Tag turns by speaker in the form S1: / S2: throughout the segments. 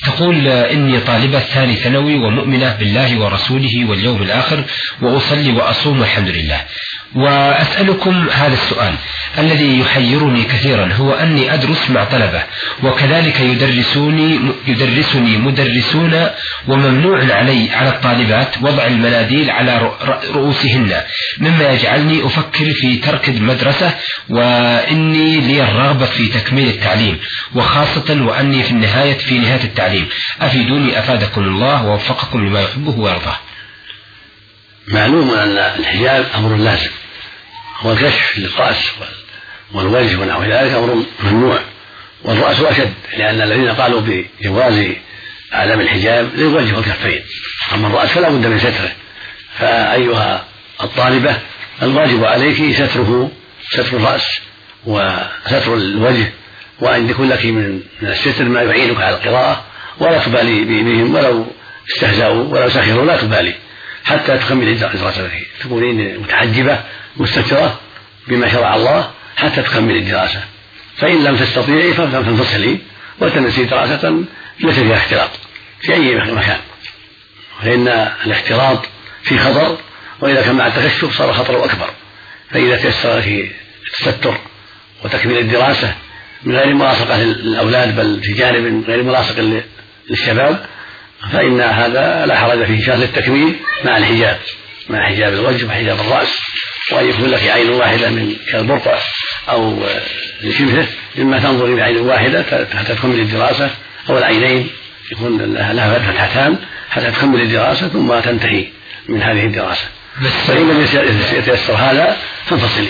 S1: تقول: إني طالبة ثاني ثانوي ومؤمنة بالله ورسوله واليوم الآخر، وأصلي وأصوم والحمد لله. وأسألكم هذا السؤال الذي يحيرني كثيرا، هو أني أدرس مع طلبة، وكذلك يدرسني مدرسون، وممنوع على الطالبات وضع المناديل على رؤوسهن، مما يجعلني أفكر في ترك المدرسة، وإني لي الرغبة في تكميل التعليم، وخاصة وأني في نهاية التعليم. أفيدوني أفادكم الله ووفقكم لما يحبه ويرضاه.
S2: معلوم أن الحجاب أمر لازم، هو الكشف للرأس والوجه ونحو ذلك أمر ممنوع، والرأس أشد، لأن الذين قالوا بجواز عدم الحجاب للوجه والكفين، أما الرأس فلا بد من ستره. فأيها الطالبة، الواجب عليك ستر الرأس وستر الوجه، وأن يكون لك من الستر ما يعينك على القراءة، ولا تبالي بهم ولو استهزأوا ولو سخروا، لا تبالي حتى تكمل دراستك، تكونين متحجبة مستترة بما شرع الله حتى تكمل الدراسة. فإن لم تستطيعي فانفصلي وتنسي دراسة ليس فيها اختلاط في أي مكان، فإن الاختلاط في خطر، وإذا كان مع التكشف صار خطر أكبر. فإذا تيسر لك التستر وتكميل الدراسة من غير ملاصقة للأولاد، بل في جانب غير ملاصق للشباب، فإن هذا لا حرج فيه، شرط التكميل مع الحجاب، مع حجاب الوجه وحجاب الرأس، وأن يكون لك عين واحدة من كالبرقع أو شبهه، مما تنظر إلى عين واحدة حتى تكمل الدراسة، أو العينين يكون لها فتحتان حتى تكمل الدراسة ثم تنتهي من هذه الدراسة. فإن لم يتيسر هذا فانفصلي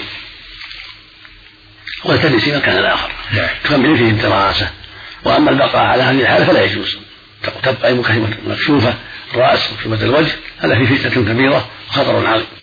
S2: وتدرسي مكان آخر تكملي فيه الدراسة. وأما البقاء على هذه الحالة فلا يجوز، تبقى مكشوفة الرأس ومكشوفة الوجه، هذا فيه فتنة كبيرة وخطر عظيم.